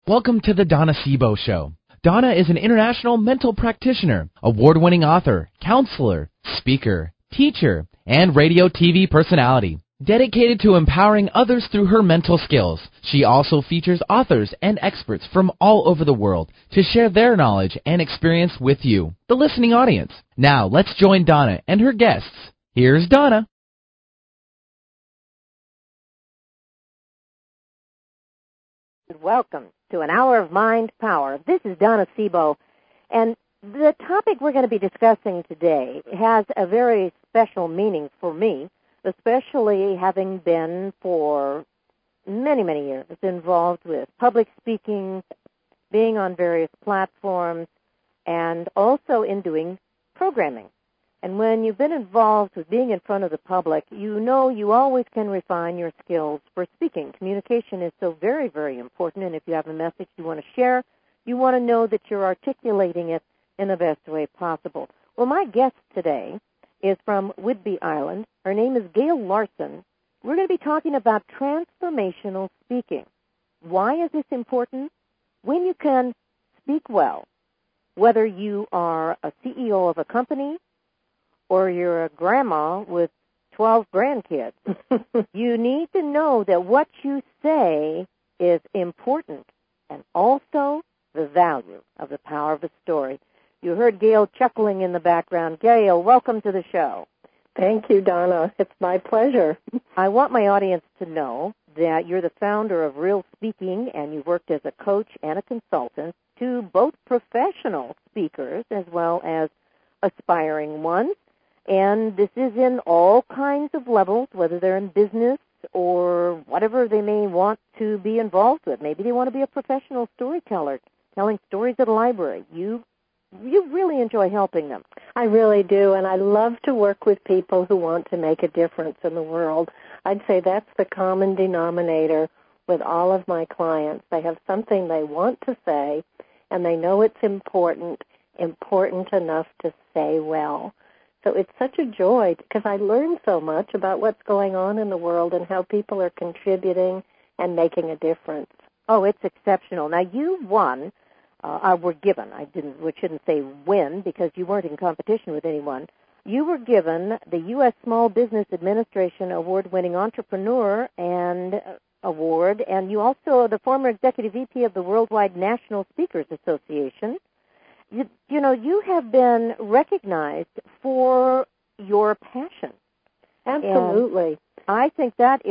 Welcome to the Donna Sebo Show. Donna is an international mental practitioner, award-winning author, counselor, speaker, teacher, and radio TV personality. Dedicated to empowering others through her mental skills, she also features authors and experts from all over the world to share their knowledge and experience with you, the listening audience. Now, let's join Donna and her guests. Here's Donna. Welcome to an hour of mind power. This is Donna Sebo, and the topic we're going to be discussing today has a very special meaning for me, especially having been for many, many years involved with public speaking, being on various platforms, and also in doing programming. And when you've been involved with being in front of the public, you know you always can refine your skills for speaking. Communication is so very, very important, and if you have a message you want to share, you want to know that you're articulating it in the best way possible. Well, my guest today is from Whidbey Island. Her name is Gail Larson. We're going to be talking about transformational speaking. Why is this important? When you can speak well, whether you are a CEO of a company, or you're a grandma with 12 grandkids, you need to know that what you say is important and also the value of the power of a story. You heard Gail chuckling in the background. Gail, welcome to the show. Thank you, Donna. It's my pleasure. I want my audience to know that you're the founder of Real Speaking, and you've worked as a coach and a consultant to both professional speakers as well as aspiring ones. And this is in all kinds of levels, whether they're in business or whatever they may want to be involved with. Maybe they want to be a professional storyteller, telling stories at a library. You really enjoy helping them. I really do, and I love to work with people who want to make a difference in the world. I'd say that's the common denominator with all of my clients. They have something they want to say, and they know it's important enough to say well. So it's such a joy because I learn so much about what's going on in the world and how people are contributing and making a difference. Oh, it's exceptional. Now, you won, were given, we shouldn't say win because you weren't in competition with anyone. You were given the U.S. Small Business Administration Award-winning Entrepreneur and Award, and you also are the former Executive VP of the Worldwide National Speakers Association. You know, you have been recognized for your passion. Absolutely. And I think that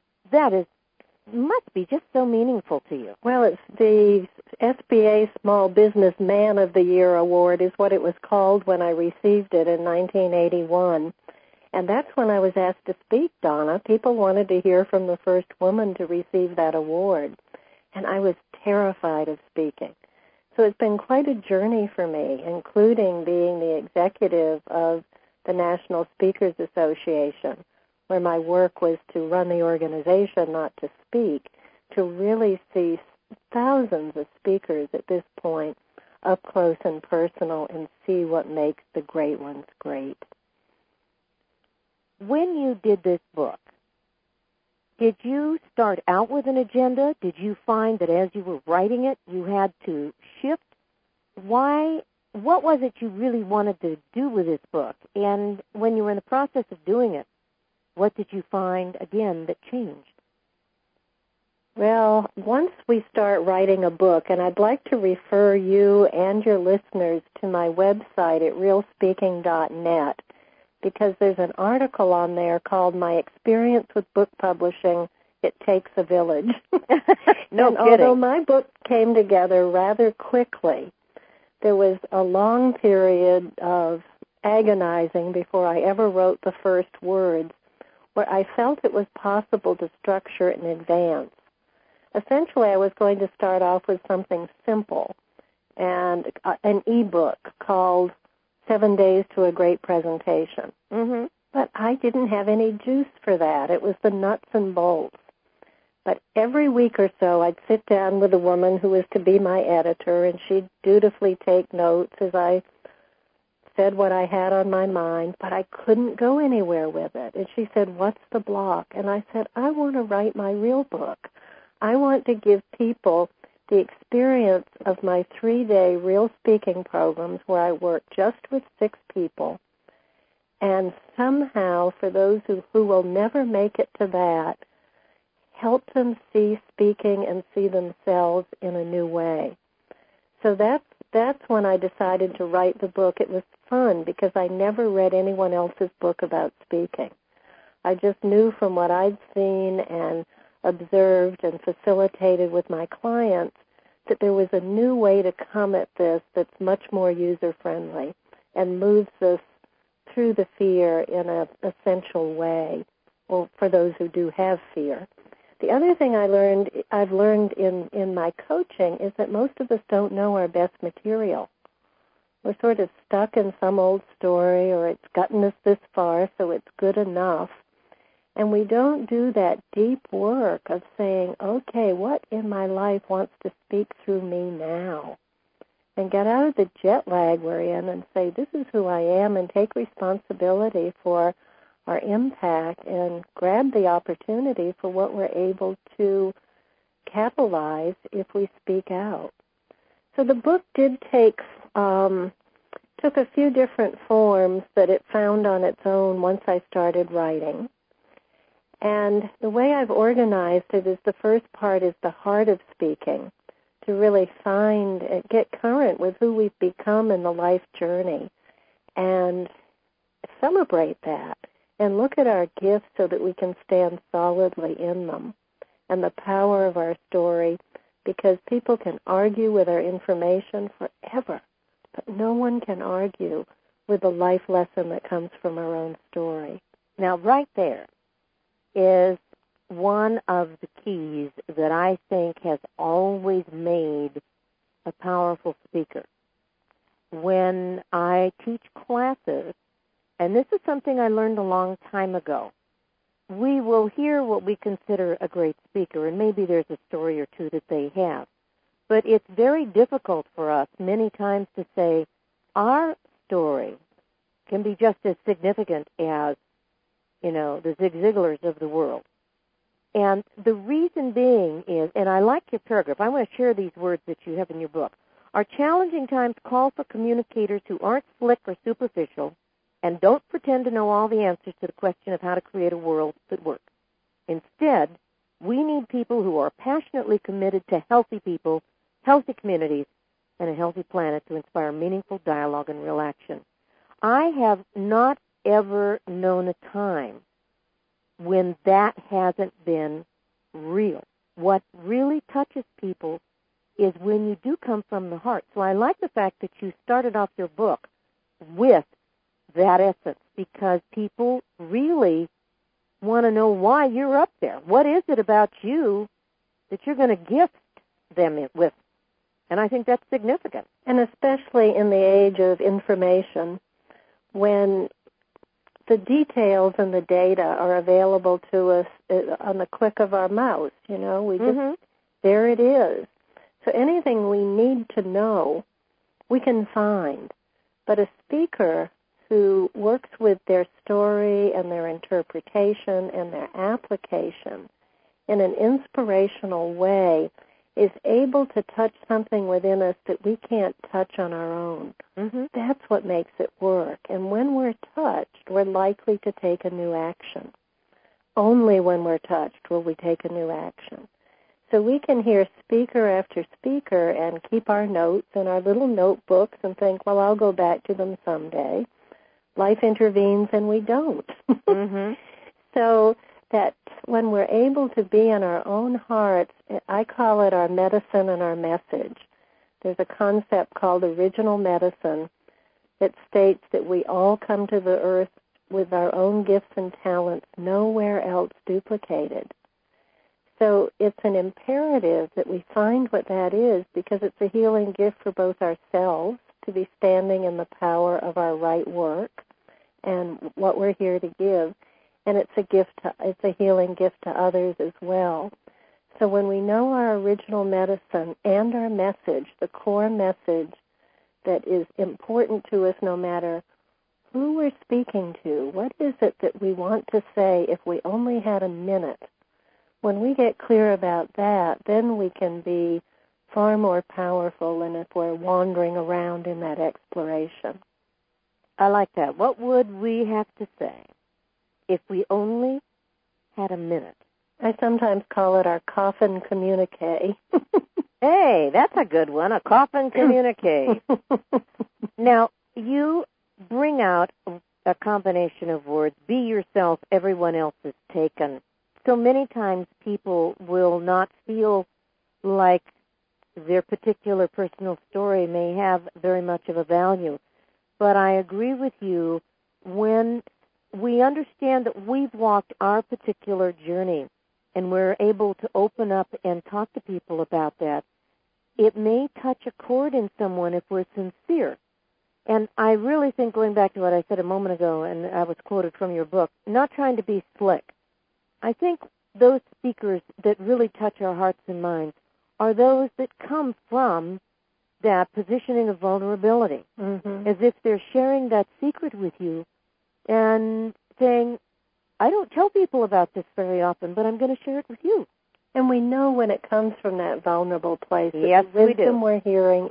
must be just so meaningful to you. Well, it's the SBA Small Business Man of the Year Award is what it was called when I received it in 1981. And that's when I was asked to speak, Donna. People wanted to hear from the first woman to receive that award. And I was terrified of speaking. So it's been quite a journey for me, including being the executive of the National Speakers Association, where my work was to run the organization, not to speak, to really see thousands of speakers at this point up close and personal and see what makes the great ones great. When you did this book, did you start out with an agenda? Did you find that as you were writing it, you had to shift? What was it you really wanted to do with this book? And when you were in the process of doing it, what did you find, again, that changed? Well, once we start writing a book, and I'd like to refer you and your listeners to my website at realspeaking.net, because there's an article on there called My Experience with Book Publishing, It Takes a Village. No and kidding. Although my book came together rather quickly, there was a long period of agonizing before I ever wrote the first words, where I felt it was possible to structure it in advance. Essentially, I was going to start off with something simple, and an e-book called 7 Days to a Great Presentation. Mm-hmm. But I didn't have any juice for that. It was the nuts and bolts. But every week or so, I'd sit down with a woman who was to be my editor, and she'd dutifully take notes as I said what I had on my mind, but I couldn't go anywhere with it. And she said, "What's the block?" And I said, "I want to write my real book. I want to give people the experience of my 3-day real speaking programs where I worked just with 6 people, and somehow, for those who will never make it to that, help them see speaking and see themselves in a new way. So that's when I decided to write the book. It was fun because I never read anyone else's book about speaking. I just knew from what I'd seen and observed and facilitated with my clients that there was a new way to come at this that's much more user-friendly and moves us through the fear in an essential way, or for those who do have fear. The other thing I've learned in my coaching is that most of us don't know our best material. We're sort of stuck in some old story, or it's gotten us this far, so it's good enough. And we don't do that deep work of saying, okay, what in my life wants to speak through me now? And get out of the jet lag we're in and say, this is who I am, and take responsibility for our impact and grab the opportunity for what we're able to catalyze if we speak out. So the book did took a few different forms that it found on its own once I started writing. And the way I've organized it is the first part is the heart of speaking, to really get current with who we've become in the life journey and celebrate that and look at our gifts so that we can stand solidly in them and the power of our story, because people can argue with our information forever, but no one can argue with the life lesson that comes from our own story. Now, right there is one of the keys that I think has always made a powerful speaker. When I teach classes, and this is something I learned a long time ago, we will hear what we consider a great speaker, and maybe there's a story or two that they have. But it's very difficult for us many times to say our story can be just as significant as, the Zig Ziglars of the world. And the reason being is, and I like your paragraph, I want to share these words that you have in your book. Our challenging times call for communicators who aren't slick or superficial and don't pretend to know all the answers to the question of how to create a world that works. Instead, we need people who are passionately committed to healthy people, healthy communities, and a healthy planet to inspire meaningful dialogue and real action. I have not ever known a time when that hasn't been real. What really touches people is when you do come from the heart. So I like the fact that you started off your book with that essence, because people really want to know why you're up there. What is it about you that you're going to gift them with? And I think that's significant. And especially in the age of information, when the details and the data are available to us on the click of our mouse, we just, there it is. So anything we need to know, we can find. But a speaker who works with their story and their interpretation and their application in an inspirational way is able to touch something within us that we can't touch on our own. That's what makes it work. And when we're touched, we're likely to take a new action. Only when we're touched will we take a new action. So we can hear speaker after speaker and keep our notes in our little notebooks and think, well, I'll go back to them someday. Life intervenes and we don't. So that when we're able to be in our own hearts, I call it our medicine and our message. There's a concept called original medicine that states that we all come to the earth with our own gifts and talents, nowhere else duplicated. So it's an imperative that we find what that is, because it's a healing gift for both ourselves to be standing in the power of our right work and what we're here to give. And it's a healing gift to others as well. So when we know our original medicine and our message, the core message that is important to us no matter who we're speaking to, what is it that we want to say if we only had a minute? When we get clear about that, then we can be far more powerful than if we're wandering around in that exploration. I like that. What would we have to say if we only had a minute? I sometimes call it our coffin communique. Hey, that's a good one, a coffin communique. Now, you bring out a combination of words, be yourself, everyone else is taken. So many times people will not feel like their particular personal story may have very much of a value. But I agree with you, when we understand that we've walked our particular journey and we're able to open up and talk to people about that, it may touch a chord in someone if we're sincere. And I really think, going back to what I said a moment ago, and I was quoted from your book, not trying to be slick. I think those speakers that really touch our hearts and minds are those that come from that positioning of vulnerability, as if they're sharing that secret with you and saying, I don't tell people about this very often, but I'm going to share it with you. And we know when it comes from that vulnerable place that yes, the we do. wisdom we're hearing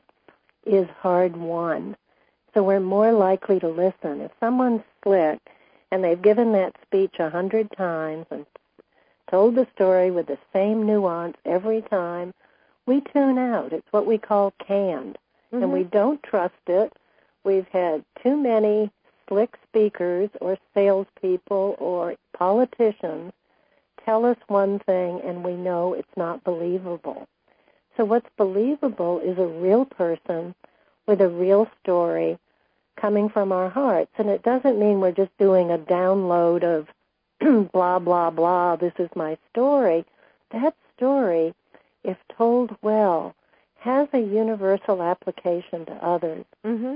is hard-won. So we're more likely to listen. If someone's slick and they've given that speech 100 times and told the story with the same nuance every time, we tune out. It's what we call canned. And we don't trust it. We've had too many slick speakers or salespeople or politicians tell us one thing and we know it's not believable. So what's believable is a real person with a real story coming from our hearts. And it doesn't mean we're just doing a download of blah, blah, blah, this is my story. That story, if told well, has a universal application to others.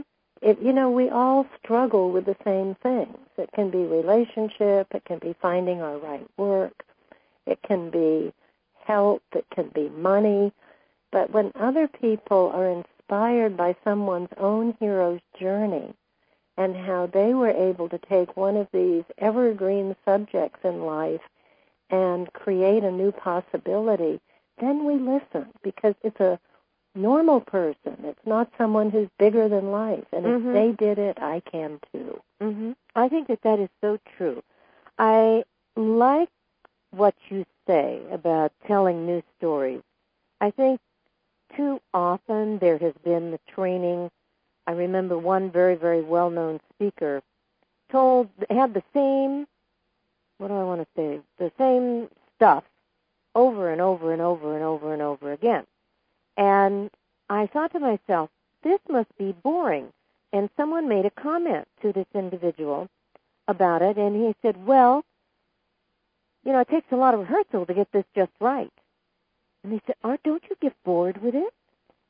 We all struggle with the same things. It can be relationship, it can be finding our right work, it can be health, it can be money. But when other people are inspired by someone's own hero's journey and how they were able to take one of these evergreen subjects in life and create a new possibility, then we listen, because it's a normal person. It's not someone who's bigger than life. And if they did it, I can too. I think that is so true. I like what you say about telling new stories. I think too often there has been the training. I remember one very, very well-known speaker had the same, the same stuff over and over and over and over and over again. And I thought to myself, this must be boring. And someone made a comment to this individual about it, and he said, well, it takes a lot of rehearsal to get this just right. And he said, don't you get bored with it?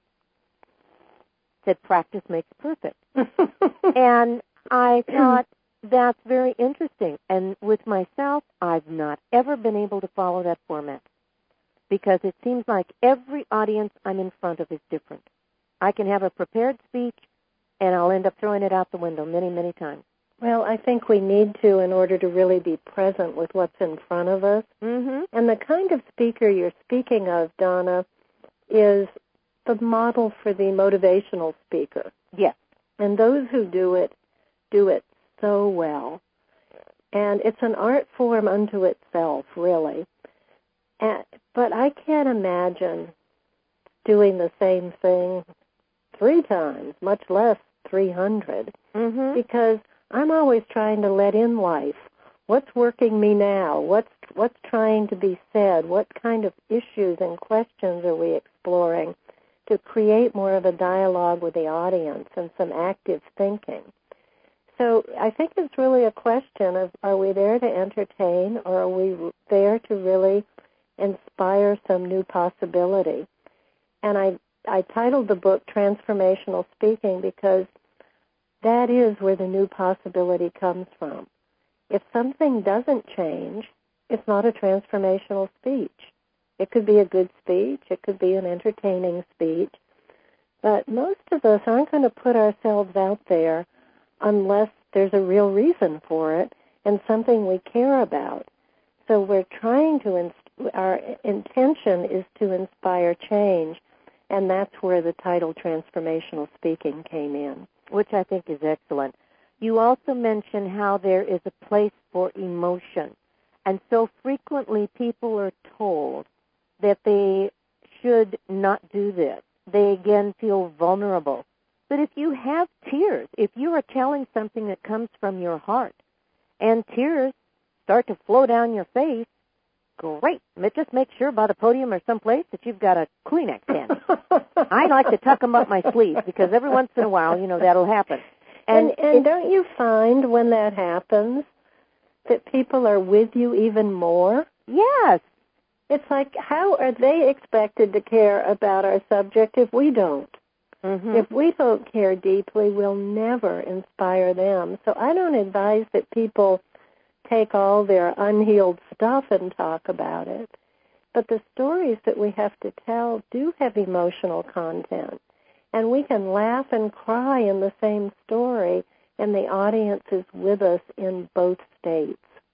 Said, practice makes perfect. And I thought, that's very interesting. And with myself, I've not ever been able to follow that format, because it seems like every audience I'm in front of is different. I can have a prepared speech, and I'll end up throwing it out the window many, many times. Well, I think we need to in order to really be present with what's in front of us. And the kind of speaker you're speaking of, Donna, is the model for the motivational speaker. Yes. And those who do it so well. And it's an art form unto itself, really. But I can't imagine doing the same thing 3 times, much less 300, because I'm always trying to let in life. What's working me now? What's trying to be said? What kind of issues and questions are we exploring to create more of a dialogue with the audience and some active thinking? So I think it's really a question of, are we there to entertain, or are we there to really inspire some new possibility? And I titled the book Transformational Speaking because that is where the new possibility comes from. If something doesn't change, it's not a transformational speech. It could be a good speech. It could be an entertaining speech. But most of us aren't going to put ourselves out there unless there's a real reason for it and something we care about. So we're trying to, our intention is to inspire change. And that's where the title Transformational Speaking came in. Which I think is excellent. You also mention how there is a place for emotion. And so frequently people are told that they should not do this. They again feel vulnerable. But if you have tears, if you are telling something that comes from your heart, and tears start to flow down your face, great. Just make sure by the podium or someplace that you've got a Kleenex handy. I like to tuck them up my sleeves because every once in a while, that'll happen. And don't you find when that happens that people are with you even more? Yes. It's like, how are they expected to care about our subject if we don't? Mm-hmm. If we don't care deeply, we'll never inspire them. So I don't advise that people take all their unhealed stuff and talk about it. But the stories that we have to tell do have emotional content. And we can laugh and cry in the same story, and the audience is with us in both states.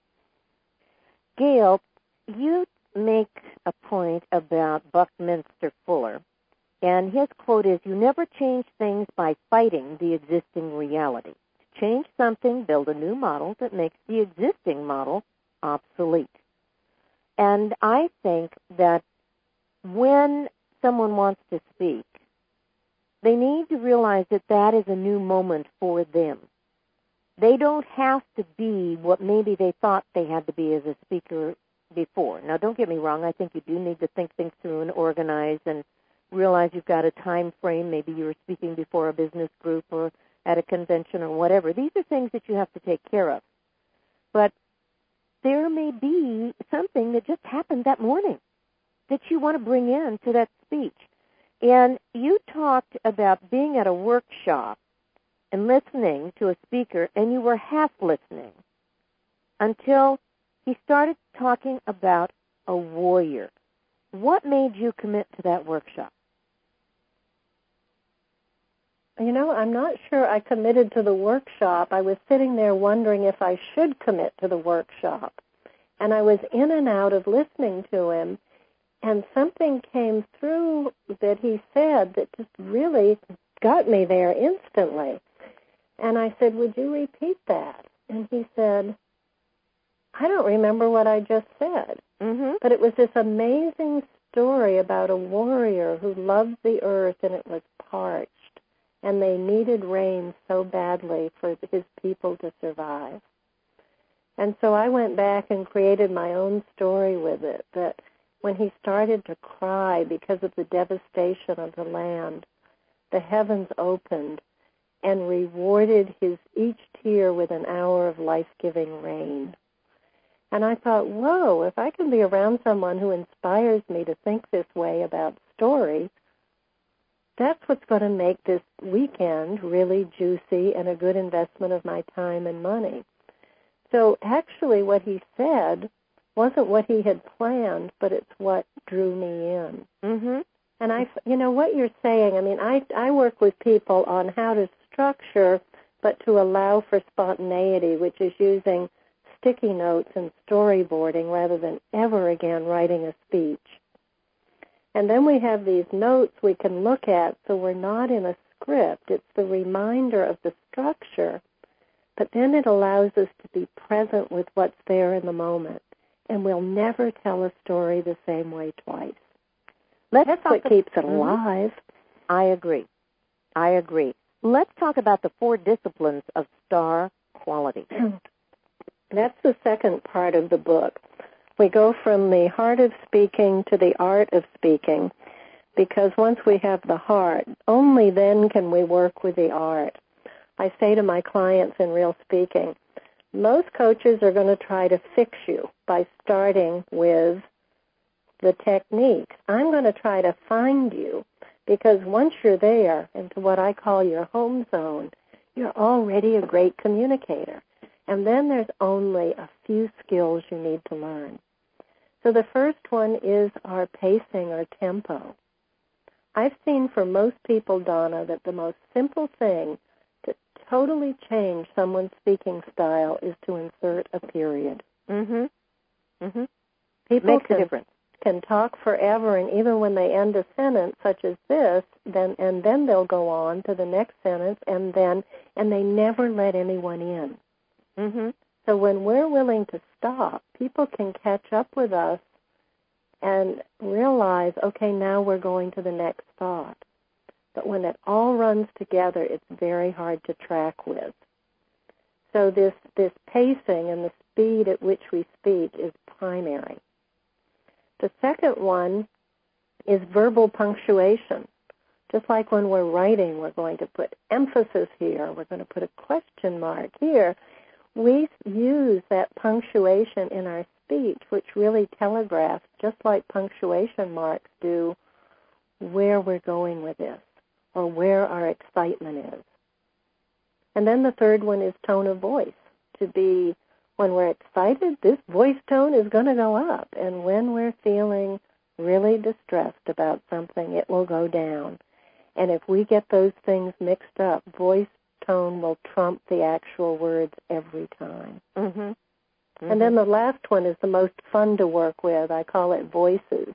Gail, you make a point about Buckminster Fuller, and his quote is, "You never change things by fighting the existing reality. To change something, build a new model that makes the existing model obsolete." And I think that when someone wants to speak, they need to realize that that is a new moment for them. They don't have to be what maybe they thought they had to be as a speaker before. Now, don't get me wrong. I think you do need to think things through and organize and realize you've got a time frame. Maybe you were speaking before a business group or at a convention or whatever. These are things that you have to take care of. But there may be something that just happened that morning that you want to bring in to that speech. And you talked about being at a workshop and listening to a speaker, and you were half listening until he started talking about a warrior. What made you commit to that workshop? I'm not sure I committed to the workshop. I was sitting there wondering if I should commit to the workshop. And I was in and out of listening to him, and something came through that he said that just really got me there instantly. And I said, "Would you repeat that?" And he said, "I don't remember what I just said." Mm-hmm. But it was this amazing story about a warrior who loved the earth, and it was parched. And they needed rain so badly for his people to survive. And so I went back and created my own story with it, that when he started to cry because of the devastation of the land, the heavens opened and rewarded his each tear with an hour of life-giving rain. And I thought, whoa, if I can be around someone who inspires me to think this way about story, that's what's going to make this weekend really juicy and a good investment of my time and money. So actually what he said wasn't what he had planned, but it's what drew me in. Mm-hmm. And what you're saying, I work with people on how to structure, but to allow for spontaneity, which is using sticky notes and storyboarding rather than ever again writing a speech. And then we have these notes we can look at, so we're not in a script. It's the reminder of the structure, but then it allows us to be present with what's there in the moment. And we'll never tell a story the same way twice. That's what keeps it alive. I agree. Let's talk about the 4 disciplines of star quality. That's the second part of the book. We go from the heart of speaking to the art of speaking, because once we have the heart, only then can we work with the art. I say to my clients in Real Speaking, most coaches are going to try to fix you by starting with the techniques. I'm going to try to find you, because once you're there into what I call your home zone, you're already a great communicator. And then there's only a few skills you need to learn. So the first one is our pacing, our tempo. I've seen for most people, Donna, that the most simple thing to totally change someone's speaking style is to insert a period. Mm-hmm. Mm-hmm. People Makes can, a difference. can talk forever, and even when they end a sentence such as this, then they'll go on to the next sentence, and they never let anyone in. Mm-hmm. So when we're willing to stop, people can catch up with us and realize, okay, now we're going to the next thought. But when it all runs together, it's very hard to track with. So this pacing and the speed at which we speak is primary. The second one is verbal punctuation. Just like when we're writing, we're going to put emphasis here, we're going to put a question mark here. We use that punctuation in our speech, which really telegraphs, just like punctuation marks do, where we're going with this, or where our excitement is. And then the third one is tone of voice. To be, when we're excited, this voice tone is going to go up. And when we're feeling really distressed about something, it will go down. And if we get those things mixed up, voice tone will trump the actual words every time. Mm-hmm. Mm-hmm. And then the last one is the most fun to work with. I call it voices.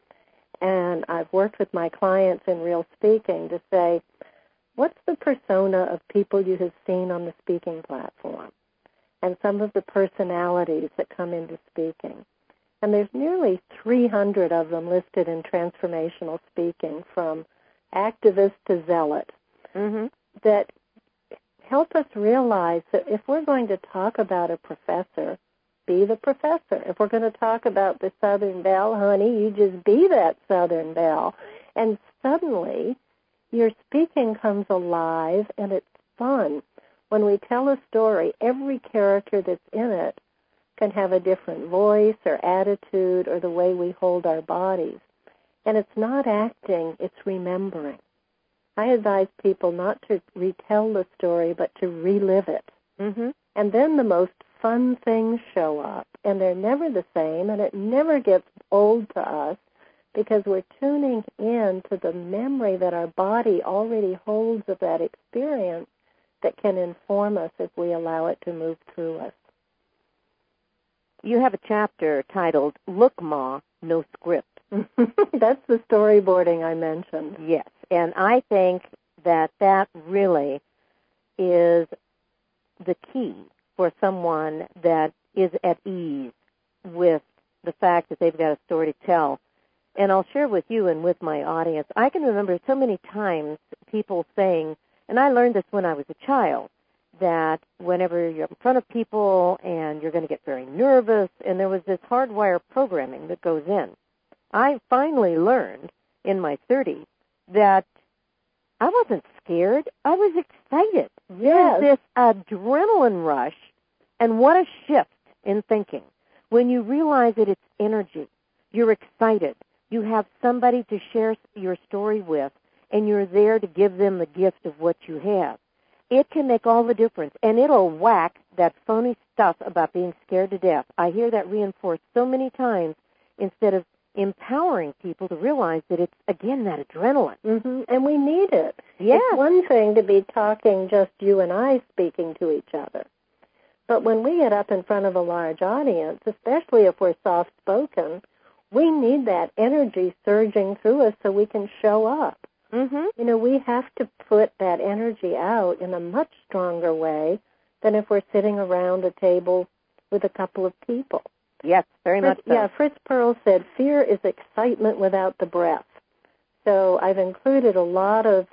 And I've worked with my clients in Real Speaking to say, what's the persona of people you have seen on the speaking platform? And some of the personalities that come into speaking. And there's nearly 300 of them listed in transformational speaking, from activist to zealot, mm-hmm. that help us realize that if we're going to talk about a professor, be the professor. If we're going to talk about the Southern Belle, honey, you just be that Southern Belle. And suddenly, your speaking comes alive, and it's fun. When we tell a story, every character that's in it can have a different voice or attitude or the way we hold our bodies. And it's not acting, it's remembering. I advise people not to retell the story, but to relive it. Mm-hmm. And then the most fun things show up, and they're never the same, and it never gets old to us because we're tuning in to the memory that our body already holds of that experience that can inform us if we allow it to move through us. You have a chapter titled, Look, Ma, No Script. That's the storyboarding I mentioned. Yes, and I think that really is the key for someone that is at ease with the fact that they've got a story to tell. And I'll share with you and with my audience, I can remember so many times people saying, and I learned this when I was a child, that whenever you're in front of people and you're going to get very nervous, and there was this hardwire programming that goes in. I finally learned in my 30s that I wasn't scared. I was excited. Yes. There's this adrenaline rush, and what a shift in thinking. When you realize that it's energy, you're excited, you have somebody to share your story with, and you're there to give them the gift of what you have. It can make all the difference, and it'll whack that phony stuff about being scared to death. I hear that reinforced so many times instead of empowering people to realize that it's, again, that adrenaline. Mm-hmm. And we need it. Yes. It's one thing to be talking, just you and I speaking to each other. But when we get up in front of a large audience, especially if we're soft-spoken, we need that energy surging through us so we can show up. Mm-hmm. You know, we have to put that energy out in a much stronger way than if we're sitting around a table with a couple of people. Yes, very much so. Yeah, Fritz Perls said, fear is excitement without the breath. So I've included a lot of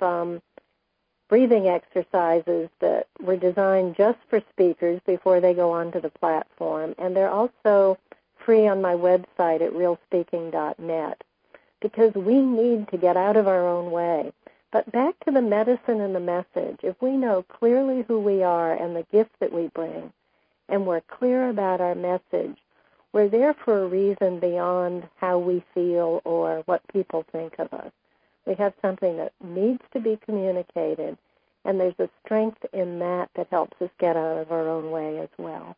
breathing exercises that were designed just for speakers before they go onto the platform. And they're also free on my website at realspeaking.net because we need to get out of our own way. But back to the medicine and the message, if we know clearly who we are and the gift that we bring, and we're clear about our message, we're there for a reason beyond how we feel or what people think of us. We have something that needs to be communicated, and there's a strength in that that helps us get out of our own way as well.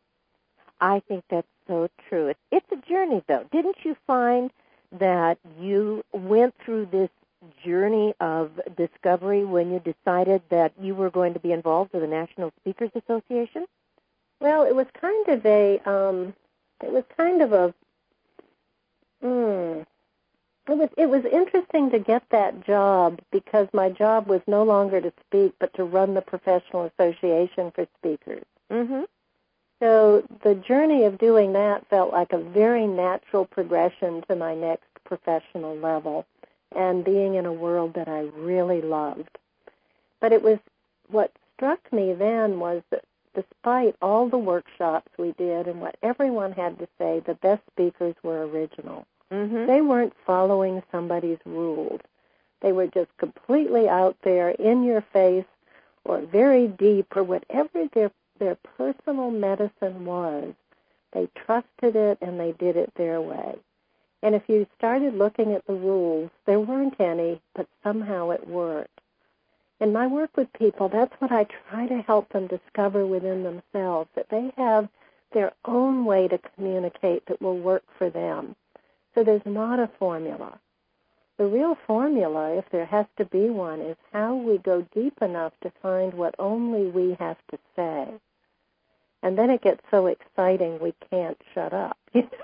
I think that's so true. It's a journey, though. Didn't you find that you went through this journey of discovery when you decided that you were going to be involved with the National Speakers Association? Well, it was kind of a It was interesting to get that job because my job was no longer to speak, but to run the Professional Association for Speakers. Mm-hmm. So the journey of doing that felt like a very natural progression to my next professional level and being in a world that I really loved. But it was, what struck me then was that despite all the workshops we did and what everyone had to say, the best speakers were original. Mm-hmm. They weren't following somebody's rules. They were just completely out there, in your face, or very deep, or whatever their personal medicine was. They trusted it and they did it their way. And if you started looking at the rules, there weren't any, but somehow it worked. In my work with people, that's what I try to help them discover within themselves, that they have their own way to communicate that will work for them. So there's not a formula. The real formula, if there has to be one, is how we go deep enough to find what only we have to say. And then it gets so exciting we can't shut up.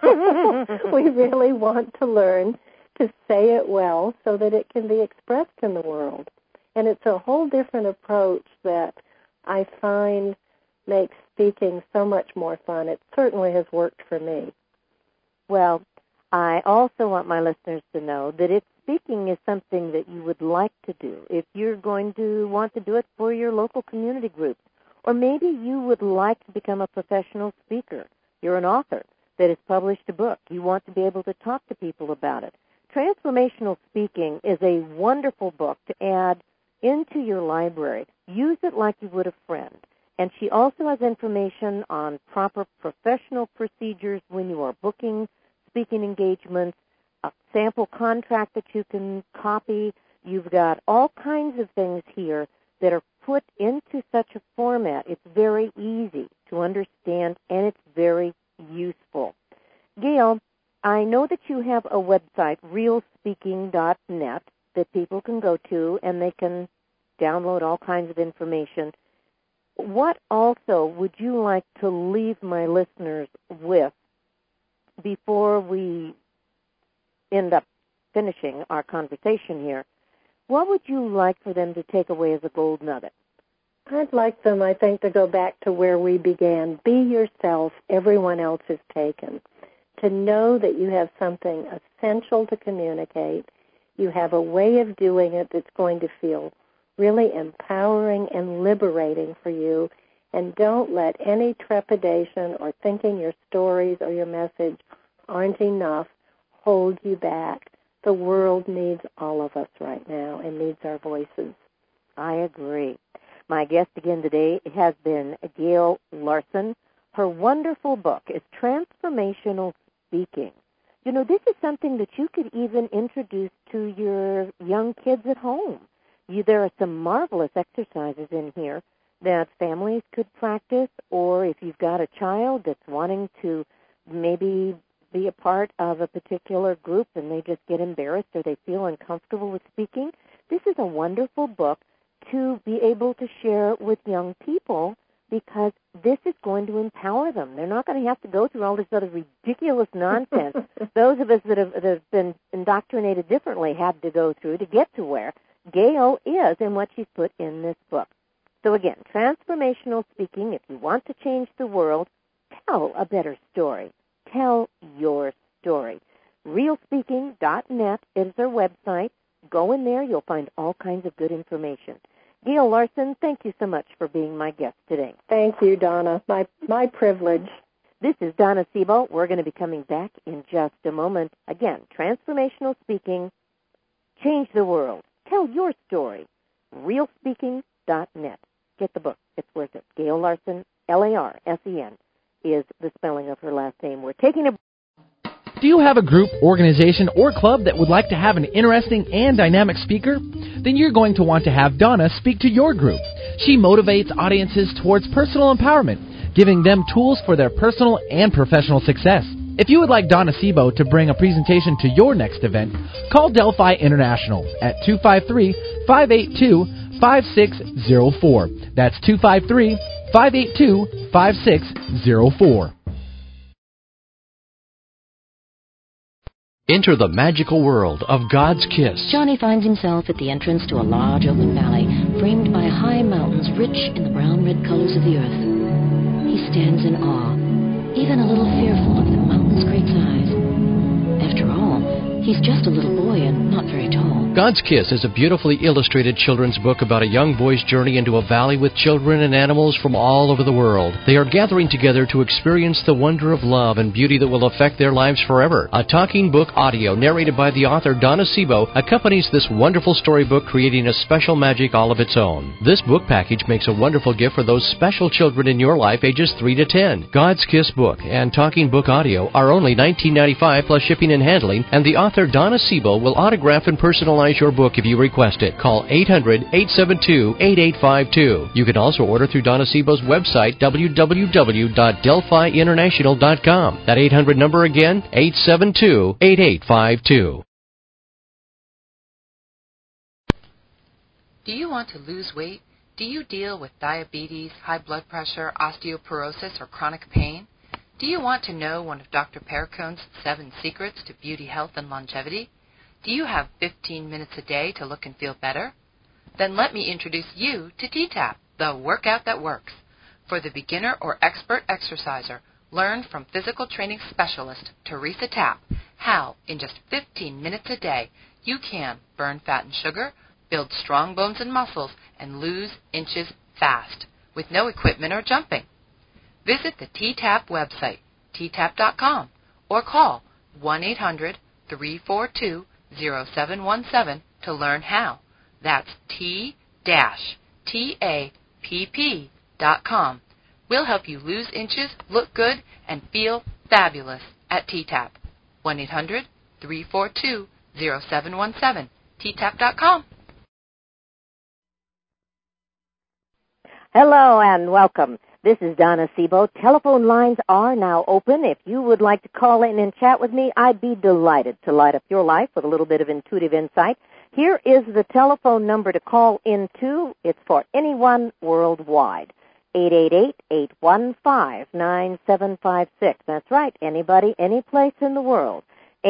We really want to learn to say it well so that it can be expressed in the world. And it's a whole different approach that I find makes speaking so much more fun. It certainly has worked for me. Well, I also want my listeners to know that if speaking is something that you would like to do, if you're going to want to do it for your local community groups, or maybe you would like to become a professional speaker, you're an author that has published a book, you want to be able to talk to people about it. Transformational Speaking is a wonderful book to add into your library. Use it like you would a friend. And she also has information on proper professional procedures when you are booking speaking engagements, a sample contract that you can copy. You've got all kinds of things here that are put into such a format. It's very easy to understand, and it's very useful. Gail, I know that you have a website, realspeaking.net, that people can go to, and they can download all kinds of information. What also would you like to leave my listeners with before we end up finishing our conversation here? What would you like for them to take away as a gold nugget? I'd like them, I think, to go back to where we began. Be yourself. Everyone else is taken. To know that you have something essential to communicate. You have a way of doing it that's going to feel really empowering and liberating for you. And don't let any trepidation or thinking your stories or your message aren't enough hold you back. The world needs all of us right now and needs our voices. I agree. My guest again today has been Gail Larson. Her wonderful book is Transformational Speaking. You know, this is something that you could even introduce to your young kids at home. There are some marvelous exercises in here that families could practice, or if you've got a child that's wanting to maybe be a part of a particular group and they just get embarrassed or they feel uncomfortable with speaking, this is a wonderful book to be able to share with young people because this is going to empower them. They're not going to have to go through all this other ridiculous nonsense those of us that have been indoctrinated differently had to go through to get to where Gail is and what she's put in this book. So again, Transformational Speaking, if you want to change the world, tell a better story. Tell your story. Realspeaking.net is their website. Go in there. You'll find all kinds of good information. Gail Larson, thank you so much for being my guest today. Thank you, Donna. My privilege. This is Donna Sebo. We're going to be coming back in just a moment. Again, Transformational Speaking, change the world. Tell your story. Realspeaking.net. Get the book. It's worth it. Gail Larson, Larsen, is the spelling of her last name. We're taking a... Do you have a group, organization, or club that would like to have an interesting and dynamic speaker? Then you're going to want to have Donna speak to your group. She motivates audiences towards personal empowerment, giving them tools for their personal and professional success. If you would like Donna Sebo to bring a presentation to your next event, call Delphi International at 253-582-5604. That's 253-582-5604. Enter the magical world of God's Kiss. Johnny finds himself at the entrance to a large open valley, framed by high mountains rich in the brown-red colors of the earth. He stands in awe, even a little fearful of the mountain's great size. After all, he's just a little boy and not very tall. God's Kiss is a beautifully illustrated children's book about a young boy's journey into a valley with children and animals from all over the world. They are gathering together to experience the wonder of love and beauty that will affect their lives forever. A talking book audio narrated by the author Donna Sebo accompanies this wonderful storybook, creating a special magic all of its own. This book package makes a wonderful gift for those special children in your life ages 3 to 10. God's Kiss book and talking book audio are only $19.95 plus shipping and handling, and the author Donna Sebo will autograph and personalize your book if you request it. Call 800-872-8852. You can also order through Donna Sebo's website, www.delphiinternational.com. That 800 number again, 872-8852. Do you want to lose weight? Do you deal with diabetes, high blood pressure, osteoporosis, or chronic pain? Do you want to know one of Dr. Perricone's 7 secrets to beauty, health, and longevity? Do you have 15 minutes a day to look and feel better? Then let me introduce you to T-TAP, the workout that works. For the beginner or expert exerciser, learn from physical training specialist Teresa Tapp how, in just 15 minutes a day, you can burn fat and sugar, build strong bones and muscles, and lose inches fast, with no equipment or jumping. Visit the T-TAP website, ttap.com, or call 1-800-342-0717 to learn how. That's T-TAPP.com. We'll help you lose inches, look good, and feel fabulous at T-TAP. 1-800-342-0717. ttap.com. Hello and welcome. This is Donna Sebo. Telephone lines are now open. If you would like to call in and chat with me, I'd be delighted to light up your life with a little bit of intuitive insight. Here is the telephone number to call into. It's for anyone worldwide. 888-815-9756. That's right. Anybody, any place in the world.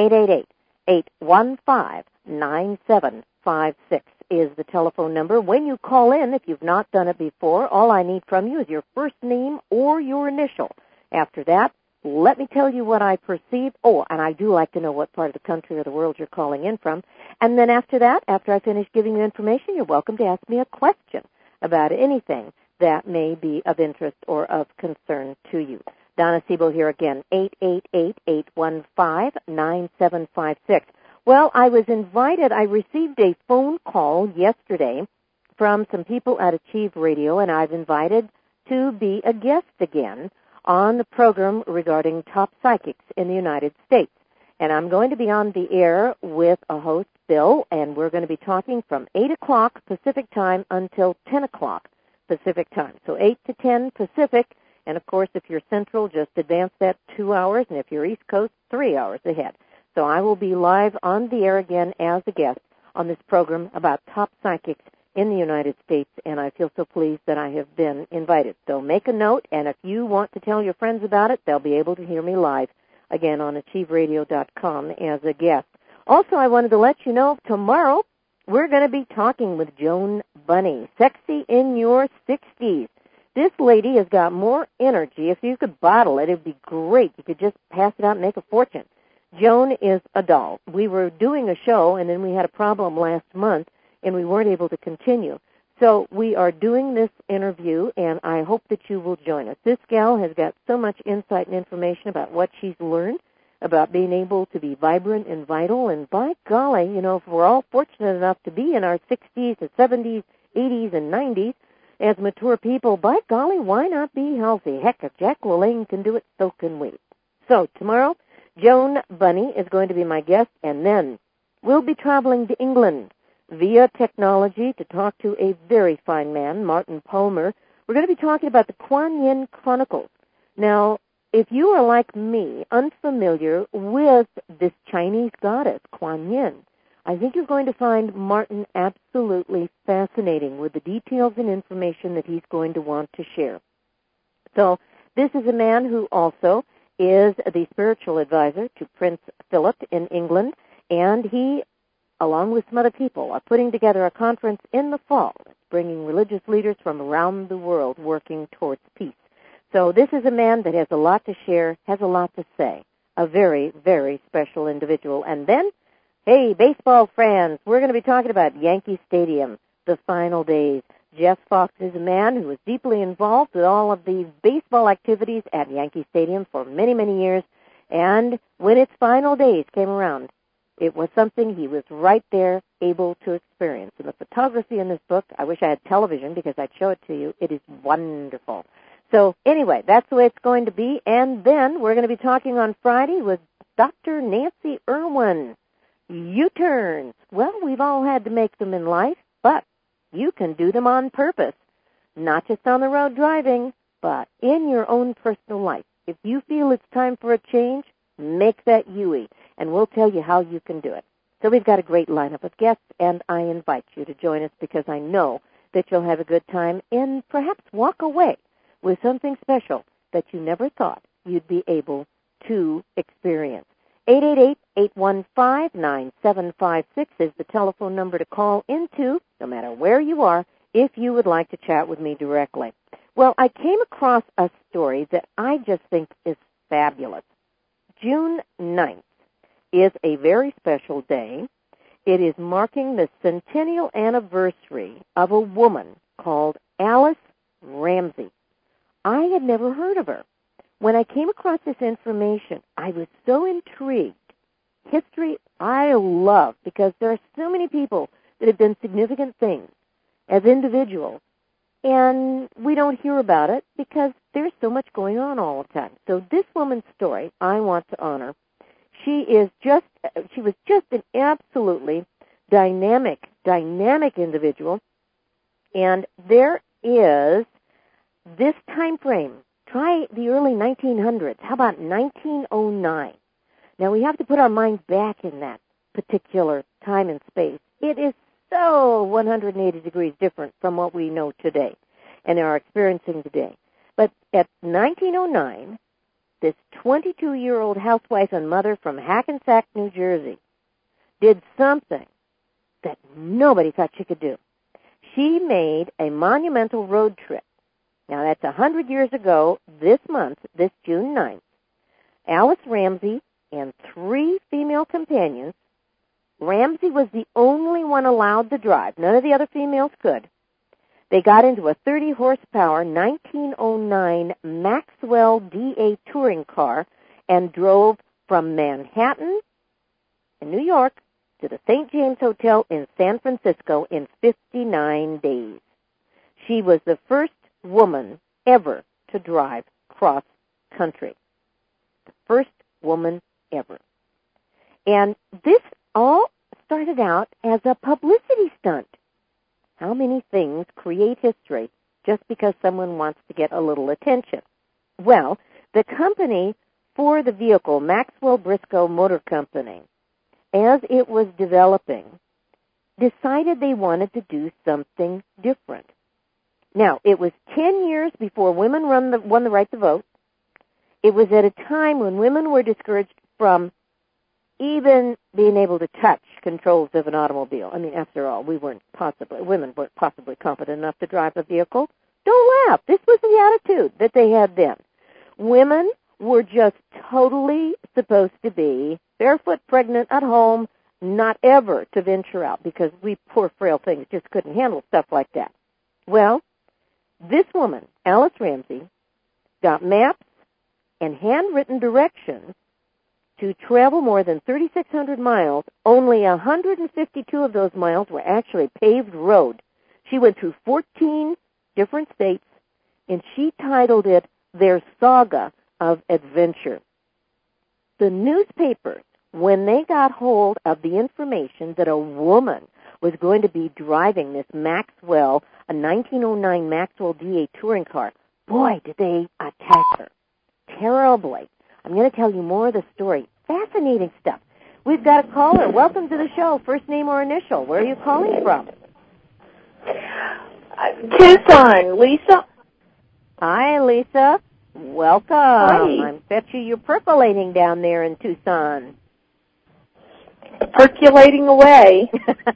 888-815-9756 is the telephone number. When you call in, if you've not done it before, all I need from you is your first name or your initial. After that, let me tell you what I perceive. Oh, and I do like to know what part of the country or the world you're calling in from. And then after that, after I finish giving you information, you're welcome to ask me a question about anything that may be of interest or of concern to you. Donna Sebo here again, 888-815-9756. Well, I received a phone call yesterday from some people at Achieve Radio, and I've invited to be a guest again on the program regarding top psychics in the United States. And I'm going to be on the air with a host, Bill, and we're going to be talking from 8 o'clock Pacific time until 10 o'clock Pacific time. So 8 to 10 Pacific, and of course if you're Central, just advance that 2 hours, and if you're East Coast, 3 hours ahead. So I will be live on the air again as a guest on this program about top psychics in the United States, and I feel so pleased that I have been invited. So make a note, and if you want to tell your friends about it, they'll be able to hear me live again on achieveradio.com as a guest. Also, I wanted to let you know tomorrow we're going to be talking with Joan Bunny, Sexy in Your 60s. This lady has got more energy. If you could bottle it, it would be great. You could just pass it out and make a fortune. Joan is a doll. We were doing a show, and then we had a problem last month, and we weren't able to continue. So we are doing this interview, and I hope that you will join us. This gal has got so much insight and information about what she's learned, about being able to be vibrant and vital, and by golly, you know, if we're all fortunate enough to be in our 60s and 70s, 80s, and 90s as mature people, by golly, why not be healthy? Heck, if Jack LaLanne can do it, so can we. So tomorrow, Joan Bunny is going to be my guest, and then we'll be traveling to England via technology to talk to a very fine man, Martin Palmer. We're going to be talking about the Kuan Yin Chronicles. Now, if you are like me, unfamiliar with this Chinese goddess, Kuan Yin, I think you're going to find Martin absolutely fascinating with the details and information that he's going to want to share. So this is a man who also is the spiritual advisor to Prince Philip in England, and he, along with some other people, are putting together a conference in the fall, bringing religious leaders from around the world working towards peace. So this is a man that has a lot to share, has a lot to say, a very, very special individual. And then, hey, baseball fans, we're going to be talking about Yankee Stadium, the final days. Jeff Fox is a man who was deeply involved with all of the baseball activities at Yankee Stadium for many, many years. And when its final days came around, it was something he was right there able to experience. And the photography in this book, I wish I had television because I'd show it to you. It is wonderful. So anyway, that's the way it's going to be. And then we're going to be talking on Friday with Dr. Nancy Irwin. U-turns. Well, we've all had to make them in life, but you can do them on purpose, not just on the road driving, but in your own personal life. If you feel it's time for a change, make that U-turn, and we'll tell you how you can do it. So we've got a great lineup of guests, and I invite you to join us because I know that you'll have a good time and perhaps walk away with something special that you never thought you'd be able to experience. 888-815-9756 is the telephone number to call into, no matter where you are, if you would like to chat with me directly. Well, I came across a story that I just think is fabulous. June 9th is a very special day. It is marking the centennial anniversary of a woman called Alice Ramsey. I had never heard of her. When I came across this information, I was so intrigued. History I love because there are so many people that have done significant things as individuals, and we don't hear about it because there's so much going on all the time. So this woman's story I want to honor. She was just an absolutely dynamic individual, and there is this time frame. Try the early 1900s. How about 1909? Now, we have to put our mind back in that particular time and space. It is so 180 degrees different from what we know today and are experiencing today. But at 1909, this 22-year-old housewife and mother from Hackensack, New Jersey, did something that nobody thought she could do. She made a monumental road trip. Now, that's 100 years ago this month, this June 9th. Alice Ramsey and 3 female companions. Ramsey was the only one allowed to drive. None of the other females could. They got into a 30-horsepower 1909 Maxwell DA touring car and drove from Manhattan in New York to the St. James Hotel in San Francisco in 59 days. She was the first woman ever to drive cross country. The first woman ever. And this all started out as a publicity stunt. How many things create history just because someone wants to get a little attention? Well, the company for the vehicle, Maxwell Briscoe Motor Company, as it was developing, decided they wanted to do something different. Now, it was 10 years before women won the right to vote. It was at a time when women were discouraged from even being able to touch controls of an automobile. I mean, after all, women weren't possibly competent enough to drive a vehicle. Don't laugh. This was the attitude that they had then. Women were just totally supposed to be barefoot, pregnant, at home, not ever to venture out because we poor frail things just couldn't handle stuff like that. Well, this woman, Alice Ramsey, got maps and handwritten directions to travel more than 3,600 miles. Only 152 of those miles were actually paved road. She went through 14 different states, and she titled it Their Saga of Adventure. The newspapers, when they got hold of the information that a woman was going to be driving this Maxwell, a 1909 Maxwell DA touring car, boy, did they attack her terribly. I'm going to tell you more of the story. Fascinating stuff. We've got a caller. Welcome to the show. First name or initial. Where are you calling from? Tucson, Lisa. Hi, Lisa. Welcome. Hi. I bet you're percolating down there in Tucson. Percolating away.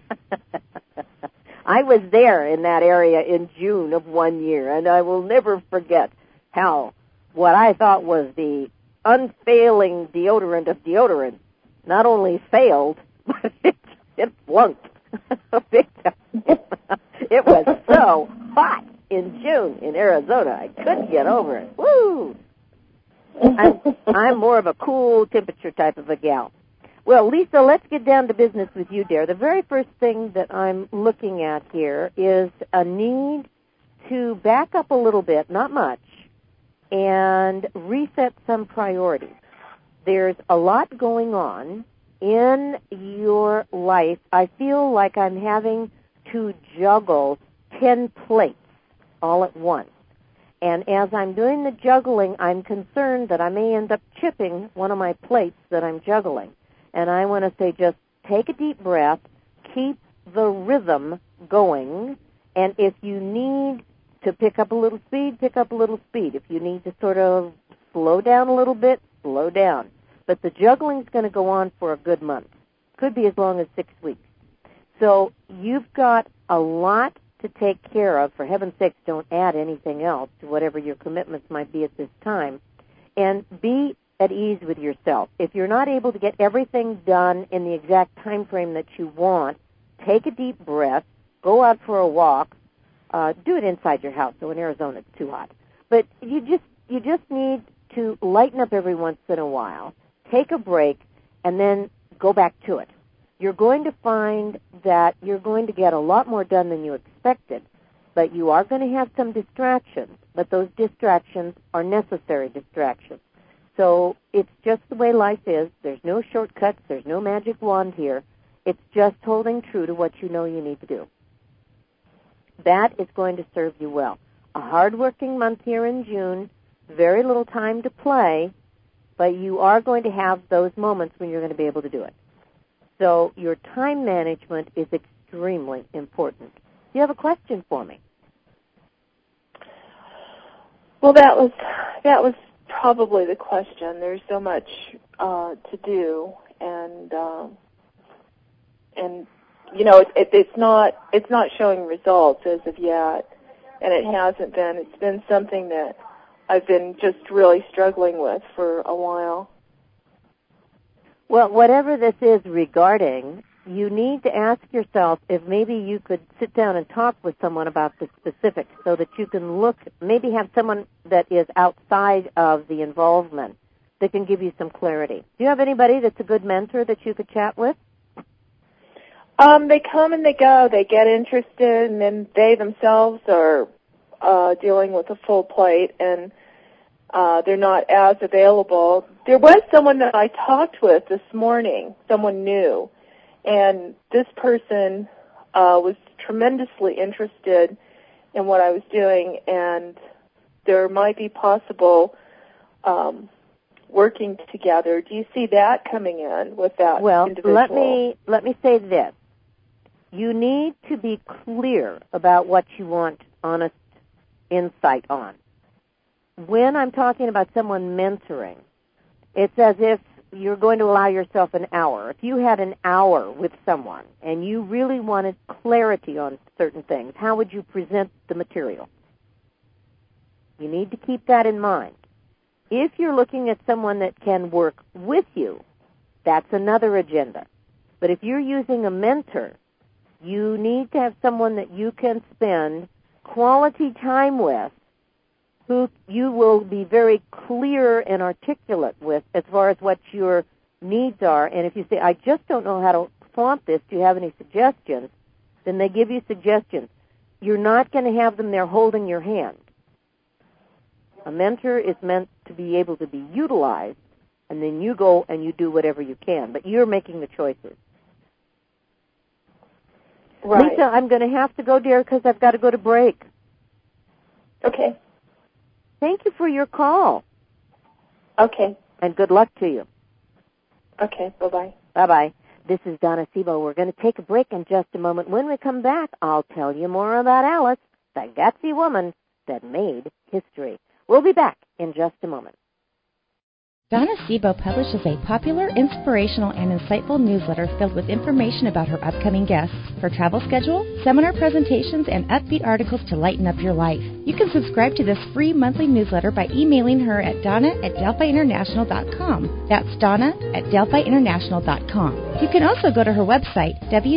I was there in that area in June of one year, and I will never forget how what I thought was the unfailing deodorant of deodorant not only failed, but it flunked big time. It was so hot in June in Arizona. I couldn't get over it. Woo! I'm more of a cool temperature type of a gal. Well, Lisa, let's get down to business with you, dear. The very first thing that I'm looking at here is a need to back up a little bit, not much, and reset some priorities. There's a lot going on in your life. I feel like I'm having to juggle 10 plates all at once. And as I'm doing the juggling, I'm concerned that I may end up chipping one of my plates that I'm juggling. And I want to say just take a deep breath, keep the rhythm going, and if you need to pick up a little speed, pick up a little speed. If you need to sort of slow down a little bit, slow down. But the juggling's going to go on for a good month. Could be as long as 6 weeks. So you've got a lot to take care of. For heaven's sakes, don't add anything else to whatever your commitments might be at this time. And be at ease with yourself. If you're not able to get everything done in the exact time frame that you want, take a deep breath, go out for a walk, do it inside your house, so in Arizona it's too hot. But you just need to lighten up every once in a while, take a break, and then go back to it. You're going to find that you're going to get a lot more done than you expected, but you are going to have some distractions, but those distractions are necessary distractions. So it's just the way life is. There's no shortcuts. There's no magic wand here. It's just holding true to what you know you need to do. That is going to serve you well. A hard-working month here in June, very little time to play, but you are going to have those moments when you're going to be able to do it. So your time management is extremely important. Do you have a question for me? Well, that was probably the question. There's so much to do, and you know, it's not showing results as of yet, and it hasn't been. It's been something that I've been just really struggling with for a while. Well, whatever this is regarding, you need to ask yourself if maybe you could sit down and talk with someone about the specifics so that you can look, maybe have someone that is outside of the involvement that can give you some clarity. Do you have anybody that's a good mentor that you could chat with? They come and they go. They get interested, and then they themselves are dealing with a full plate, and they're not as available. There was someone that I talked with this morning, someone new, and this person was tremendously interested in what I was doing, and there might be possible working together. Do you see that coming in with that individual? Well, let me say this. You need to be clear about what you want honest insight on. When I'm talking about someone mentoring, it's as if you're going to allow yourself an hour. If you had an hour with someone and you really wanted clarity on certain things, how would you present the material? You need to keep that in mind. If you're looking at someone that can work with you, that's another agenda. But if you're using a mentor, you need to have someone that you can spend quality time with, who you will be very clear and articulate with as far as what your needs are. And if you say, I just don't know how to font this, do you have any suggestions? Then they give you suggestions. You're not going to have them there holding your hand. A mentor is meant to be able to be utilized, and then you go and you do whatever you can. But you're making the choices. Right. Lisa, I'm going to have to go, dear, because I've got to go to break. Okay. Thank you for your call. Okay. And good luck to you. Okay. Bye-bye. Bye-bye. This is Donna Sebo. We're going to take a break in just a moment. When we come back, I'll tell you more about Alice, the gutsy woman that made history. We'll be back in just a moment. Donna Sebo publishes a popular, inspirational, and insightful newsletter filled with information about her upcoming guests, her travel schedule, seminar presentations, and upbeat articles to lighten up your life. You can subscribe to this free monthly newsletter by emailing her at donna@delphiinternational.com. That's donna@delphiinternational.com. You can also go to her website,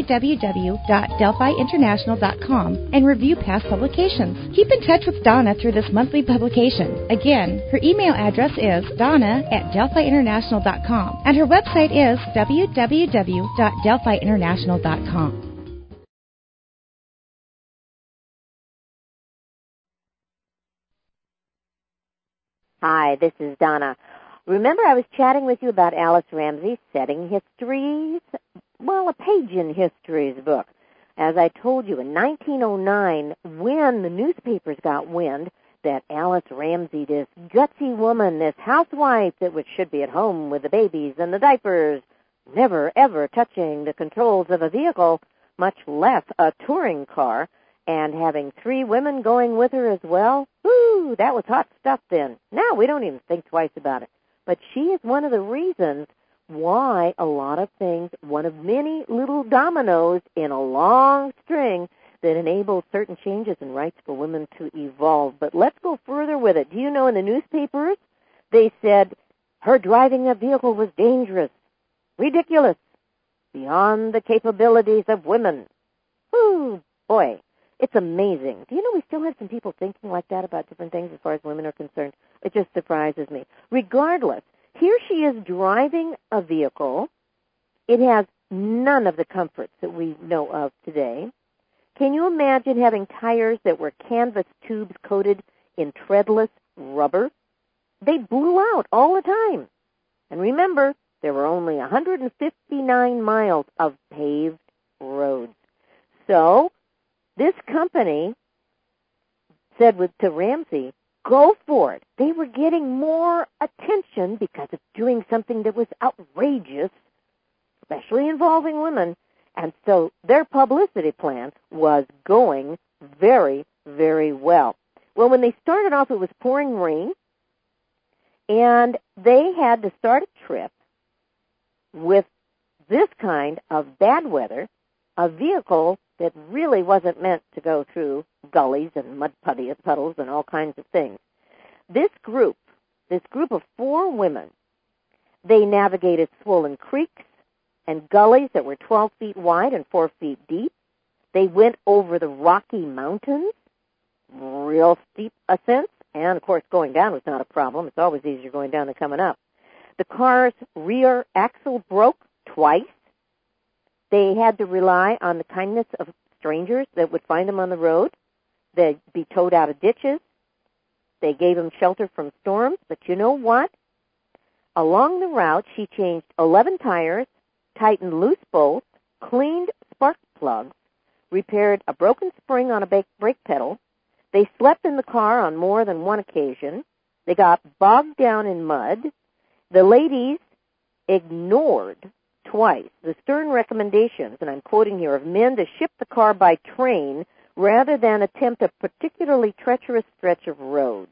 www.delphiinternational.com, and review past publications. Keep in touch with Donna through this monthly publication. Again, her email address is donna@delphiinternational.com, and her website is www.delphiinternational.com. Hi, this is Donna. Remember I was chatting with you about Alice Ramsey setting histories, a page in history's book. As I told you, in 1909, when the newspapers got wind that Alice Ramsey, this gutsy woman, this housewife that should be at home with the babies and the diapers, never ever touching the controls of a vehicle, much less a touring car, and having 3 women going with her as well, that was hot stuff then. Now we don't even think twice about it. But she is one of the reasons why a lot of things, one of many little dominoes in a long string that enables certain changes and rights for women to evolve. But let's go further with it. Do you know in the newspapers, they said her driving a vehicle was dangerous, ridiculous, beyond the capabilities of women. Boy, it's amazing. Do you know we still have some people thinking like that about different things as far as women are concerned? It just surprises me. Regardless, here she is driving a vehicle. It has none of the comforts that we know of today. Can you imagine having tires that were canvas tubes coated in treadless rubber? They blew out all the time. And remember, there were only 159 miles of paved roads. So this company said to Ramsey, go for it. They were getting more attention because of doing something that was outrageous, especially involving women. And so their publicity plan was going very, very well. Well, when they started off, it was pouring rain, and they had to start a trip with this kind of bad weather, a vehicle that really wasn't meant to go through gullies and mud puddles and all kinds of things. This group of 4 women, they navigated swollen creeks and gullies that were 12 feet wide and 4 feet deep. They went over the Rocky Mountains, real steep ascents, and of course going down was not a problem. It's always easier going down than coming up. The car's rear axle broke twice. They had to rely on the kindness of strangers that would find them on the road. They'd be towed out of ditches. They gave them shelter from storms. But you know what? Along the route, she changed 11 tires, tightened loose bolts, cleaned spark plugs, repaired a broken spring on a brake pedal. They slept in the car on more than one occasion. They got bogged down in mud. The ladies ignored twice the stern recommendations, and I'm quoting here, of men to ship the car by train rather than attempt a particularly treacherous stretch of road.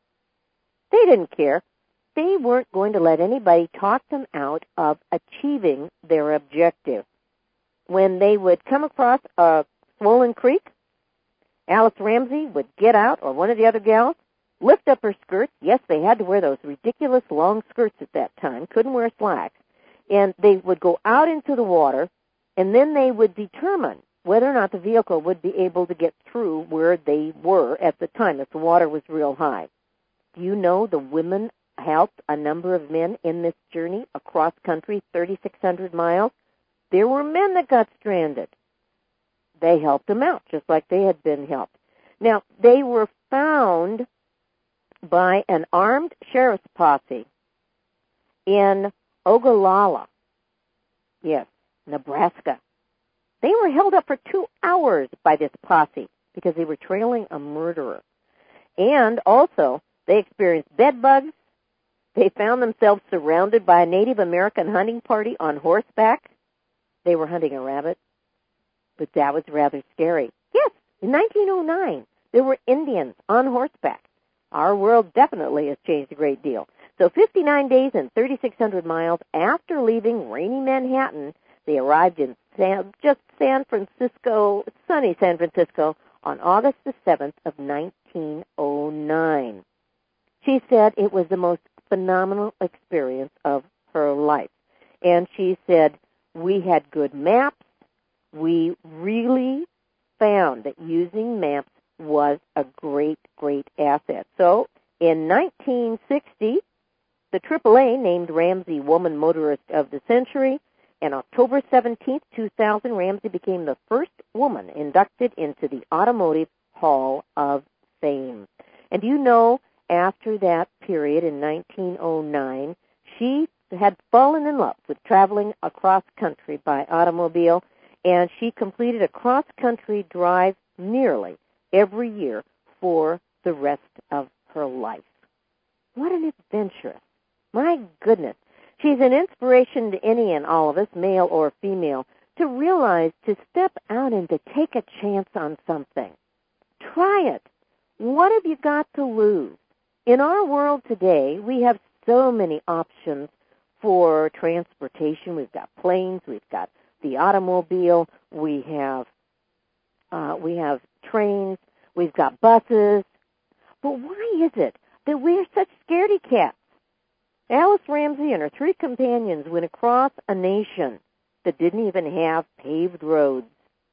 They didn't care. They weren't going to let anybody talk them out of achieving their objective. When they would come across a swollen creek, Alice Ramsey would get out, or one of the other gals, lift up her skirts. Yes, they had to wear those ridiculous long skirts at that time, couldn't wear slacks. And they would go out into the water, and then they would determine whether or not the vehicle would be able to get through where they were at the time, if the water was real high. Do you know the women helped a number of men in this journey across country, 3,600 miles? There were men that got stranded. They helped them out, just like they had been helped. Now, they were found by an armed sheriff's posse in Ogallala, yes, Nebraska. They were held up for 2 hours by this posse because they were trailing a murderer. And also, they experienced bed bugs. They found themselves surrounded by a Native American hunting party on horseback. They were hunting a rabbit, but that was rather scary. Yes, in 1909, there were Indians on horseback Our world definitely has changed a great deal. So 59 days and 3,600 miles after leaving rainy Manhattan, they arrived in San Francisco, sunny San Francisco, on August the 7th of 1909. She said it was the most phenomenal experience of her life. And she said, we had good maps. We really found that using maps was a great, great asset. So in 1960, the AAA named Ramsey Woman Motorist of the Century. And October 17, 2000, Ramsey became the first woman inducted into the Automotive Hall of Fame. And you know, after that period in 1909, she had fallen in love with traveling across country by automobile, and she completed a cross-country drive nearly every year for the rest of her life. What an adventurous. My goodness. She's an inspiration to any and all of us, male or female, to realize to step out and to take a chance on something. Try it. What have you got to lose? In our world today, we have so many options for transportation. We've got planes, we've got the automobile, we have trains, we've got buses. But why is it that we're such scaredy cats? Alice Ramsey and her 3 companions went across a nation that didn't even have paved roads.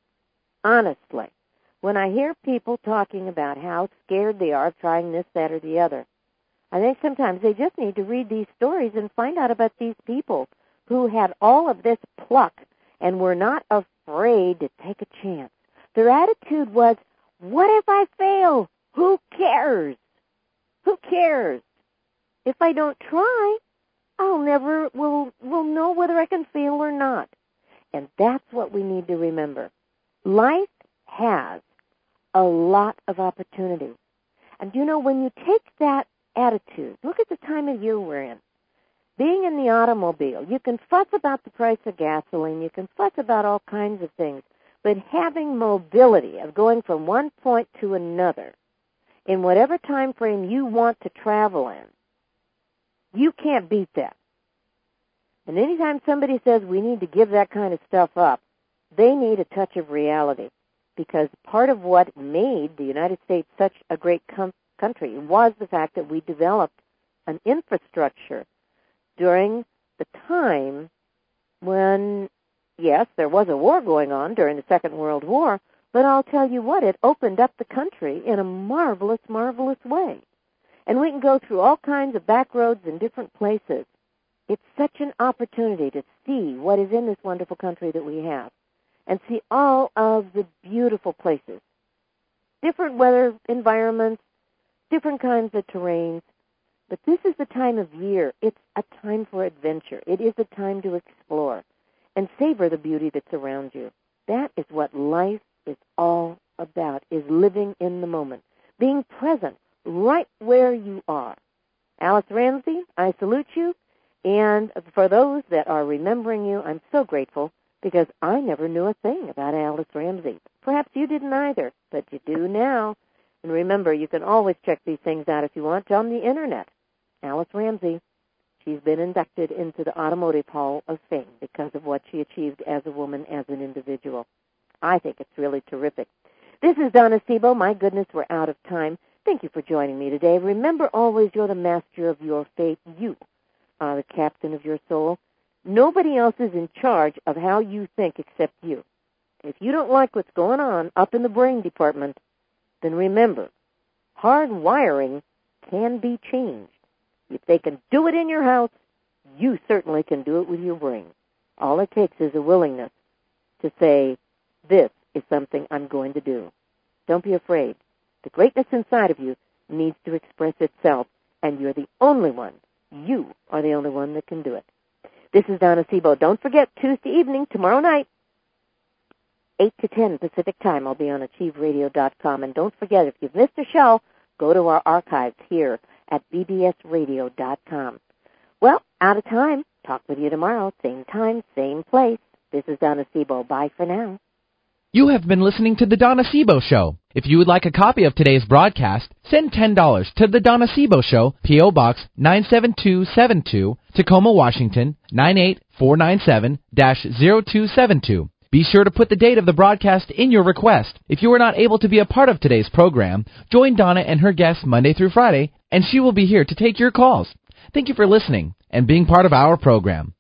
Honestly, when I hear people talking about how scared they are of trying this, that, or the other, I think sometimes they just need to read these stories and find out about these people who had all of this pluck and were not afraid to take a chance. Their attitude was, what if I fail? Who cares? Who cares? If I don't try, I'll never will know whether I can fail or not. And that's what we need to remember. Life has a lot of opportunity. And you know, when you take that attitude, look at the time of year we're in. Being in the automobile, you can fuss about the price of gasoline, you can fuss about all kinds of things, but having mobility of going from one point to another in whatever time frame you want to travel in, you can't beat that. And anytime somebody says we need to give that kind of stuff up, they need a touch of reality, because part of what made the United States such a great country was the fact that we developed an infrastructure during the time when, yes, there was a war going on during the Second World War, but I'll tell you what, it opened up the country in a marvelous, marvelous way. And we can go through all kinds of back roads in different places. It's such an opportunity to see what is in this wonderful country that we have and see all of the beautiful places, different weather environments, different kinds of terrains. But this is the time of year. It's a time for adventure. It is a time to explore and savor the beauty that's around you. That is what life is all about, is living in the moment, being present right where you are. Alice Ramsey, I salute you. And for those that are remembering you, I'm so grateful, because I never knew a thing about Alice Ramsey. Perhaps you didn't either, but you do now. And remember, you can always check these things out if you want on the Internet. Alice Ramsey, she's been inducted into the Automotive Hall of Fame because of what she achieved as a woman, as an individual. I think it's really terrific. This is Donna Sebo. My goodness, we're out of time. Thank you for joining me today. Remember always, you're the master of your fate. You are the captain of your soul. Nobody else is in charge of how you think except you. If you don't like what's going on up in the brain department, then remember, hard wiring can be changed. If they can do it in your house, you certainly can do it with your brain. All it takes is a willingness to say, this is something I'm going to do. Don't be afraid. The greatness inside of you needs to express itself, and you're the only one. You are the only one that can do it. This is Donna Sebo. Don't forget, Tuesday evening, tomorrow night, 8 to 10 Pacific time, I'll be on AchieveRadio.com. And don't forget, if you've missed a show, go to our archives here at BBSRadio.com. Well, out of time. Talk with you tomorrow, same time, same place. This is Donna Sebo. Bye for now. You have been listening to The Donna Sebo Show. If you would like a copy of today's broadcast, send $10 to The Donna Sebo Show, P.O. Box 97272, Tacoma, Washington, 98497-0272. Be sure to put the date of the broadcast in your request. If you are not able to be a part of today's program, join Donna and her guests Monday through Friday, and she will be here to take your calls. Thank you for listening and being part of our program.